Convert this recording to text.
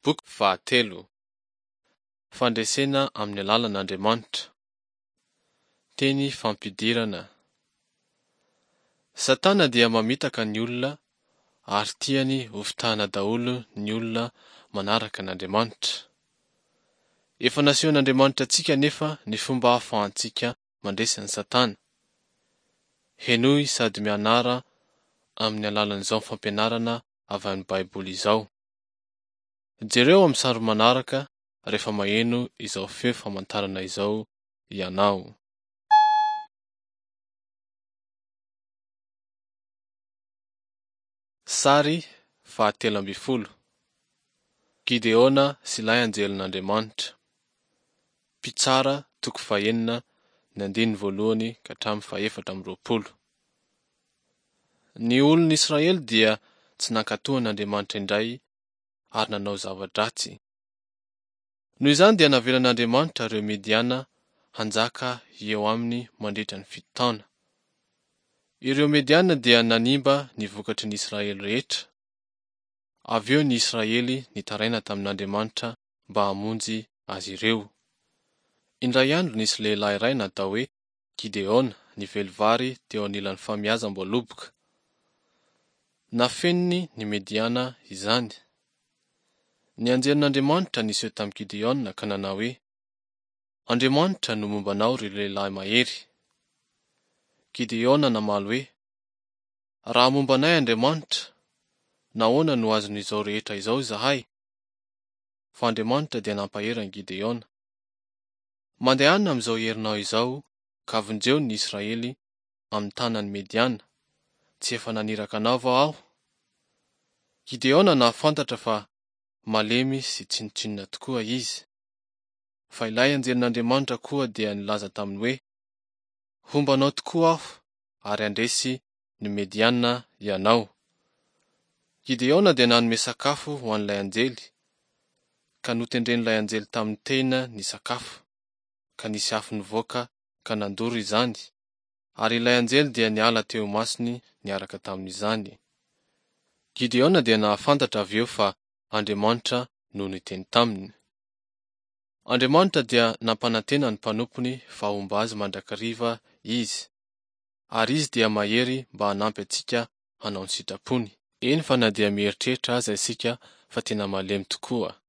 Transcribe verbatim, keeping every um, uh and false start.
Boky fahatelo. Fandresena amin'ny alalan'Andriamanitra. Teny fampidirana. Satana dia mamitaka ny olona ary tiany hovitahana daholo ny olona manaraka n'Andriamanitra. Efa nasehon'Andriamanitra antsika nefa ny fomba ahafahantsika mandresa ny Satana. Henoy sady mianara amin'ny alalan'izao fampianarana avy amin'ny Baiboly izao. Jereo amin'ny sary manaraka rehefa maheno izao feo famantarana izao ianao. Sary fahatelo amby folo. Gideona sy ilay anjelin'Andriamanitra. Mpitsara toko fahaenina ny andiny voalohany ka hatramin'ny fahaefatra amby roapolo. Ny olon'Israely dia tsy nankatoan'Andriamanitra indray ary nanao zava-dratsy. Noho izany dia navelan'Andriamanitra ireo Mediana hanjaka eo aminy mandritra ny fito taona. Ireo Mediana dia nanimba ny vokatry ny Israely rehetra. Avy eo ny Israely nitaraina tamin'Andriamanitra mba hamonjy azy ireo. Indray andro nisy lehilahy iray natao hoe Gideona nively vary teo anilan'ny famiazam-boaloboka. Nafeniny ny Mediana izany. Ny anjelin'Andriamanitra niseho tamin'i Gideona ka nanao hoe, Andriamanitra no mombanao ry lehilahy mahery. Gideona namaly hoe, raha mombanay Andriamanitra, nahoana no azon'izao rehetra izao zahay? Fa Andriamanitra dia nampahery an'i Gideona. Mandehana amin'izao herinao izao ka avonjeo ny Israely amin'ny tanan'ny Mediana, tsy efa naniraka anao va aho? Gideona nahafantatra fa malemy sy tsinotsinona tokoa izy. Fa ilay anjelin'Andriamanitra koa dia nilaza taminy hoe, hombanao tokoa aho ary andresy ny Mediana ianao. Gideona dia nanome sakafo ho an'ilay anjely, ka notendren'ilay anjely tamin'ny tena ny sakafo, ka nisy afo nivoaka ka nandoro izany, ary ilay anjely dia niala teo masony niaraka tamin'izany. Gideona dia nahafantatra avy eo fa Andriamanitra no niteny taminy. Andriamanitra dia nampanantena ny mpanompony fa homba azy mandrakariva izy, ary izy dia mahery mba hanampy antsika hanao ny sitrapony. Eny fa na dia mieritreritra aza isika fa tena malemy tokoa.